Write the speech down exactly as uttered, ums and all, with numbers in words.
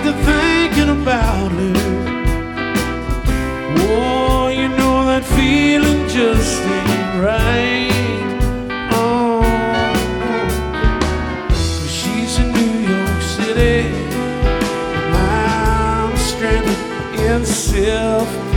to thinking about her. Oh, you know that feeling just ain't right. Oh, 'cause she's in New York City, I'm stranded in self